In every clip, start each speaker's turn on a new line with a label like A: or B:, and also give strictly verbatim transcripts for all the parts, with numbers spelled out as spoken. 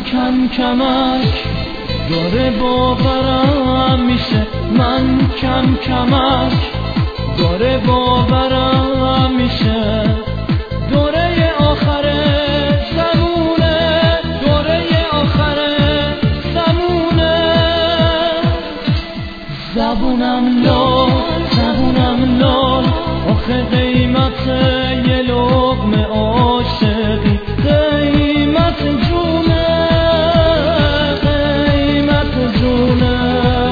A: کم کمک داره باورم میشه، من کم کمک داره باورم میشه. دوره آخر زمونه، دوره آخر زمونه. زبونم لال، زبونم لال، آخه قیمت یه لقمه عاشقی، قیمت جونه، قیمت جونه.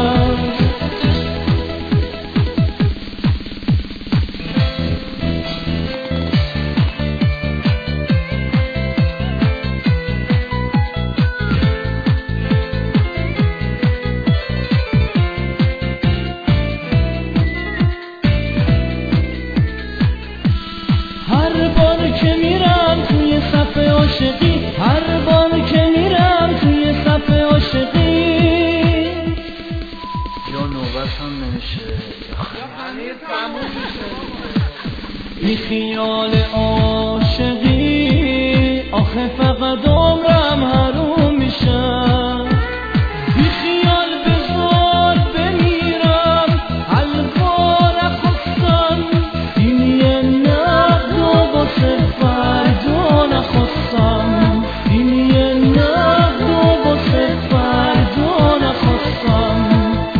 A: هر بار که میرم توی صف عاشقی، هر بار که میرم توی صف عاشقی،
B: یا نوبت هم نمیشه یا هنوز تموم میشه.
A: بی خیال عاشقی آخه فقط عمرم حروم میشه. بی خیال بذار بمیرم حلوا نخواستم، این یه نقد و واسه فردا نخواستم، این یه نقد و واسه فردا نخواستم.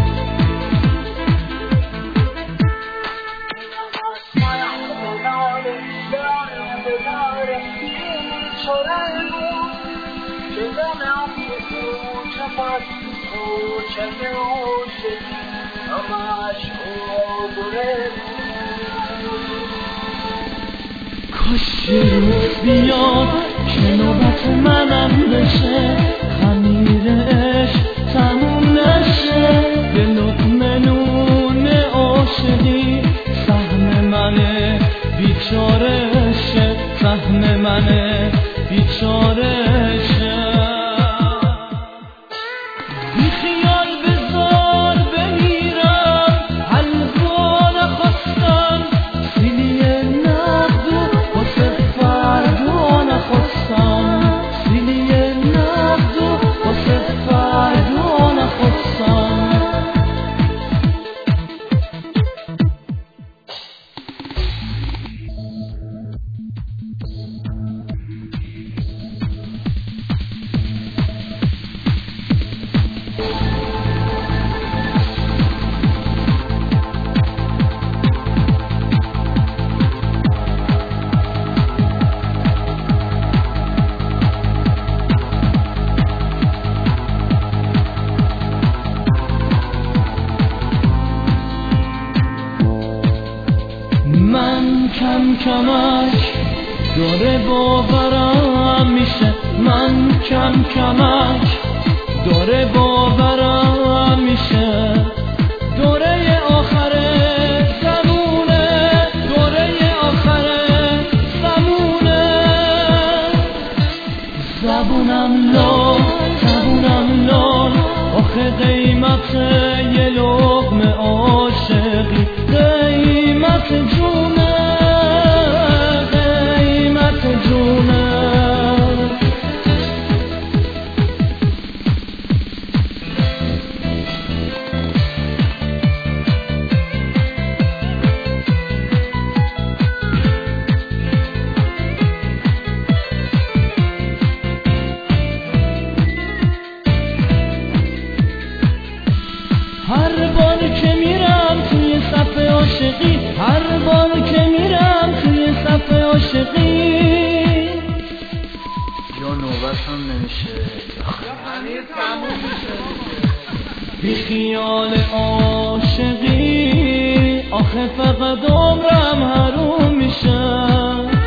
A: کاش یه روز بیاد که نوبت منم بشه، خمیر عشق تموم نشه. یه لقمه نون عاشقی سهم منه بیچارهشه، سهم منه بیچارهشه. بی خیال بذار بمیرم حلوا نخواستم، سیلی نقد و واسه فردا نخواستم، سیلی نقد و واسه فردا نخواستم. من کم کمک داره باورم میشه، من کم کمک داره باورم میشه. دوره آخر زمونه، دوره آخر زمونه. زبونم لال، زبونم لال، آخه قیمت یه لقمه عاشقی، قیمت جونه، قیمت جونه. هر بار که میرم توی صف عاشقی، هر بار که میرم توی صف عاشقی،
B: یا نوبت هم نمیشه یا هنوز تموم میشه.
A: بی خیال عاشقی آخه فقط عمرم حروم میشه.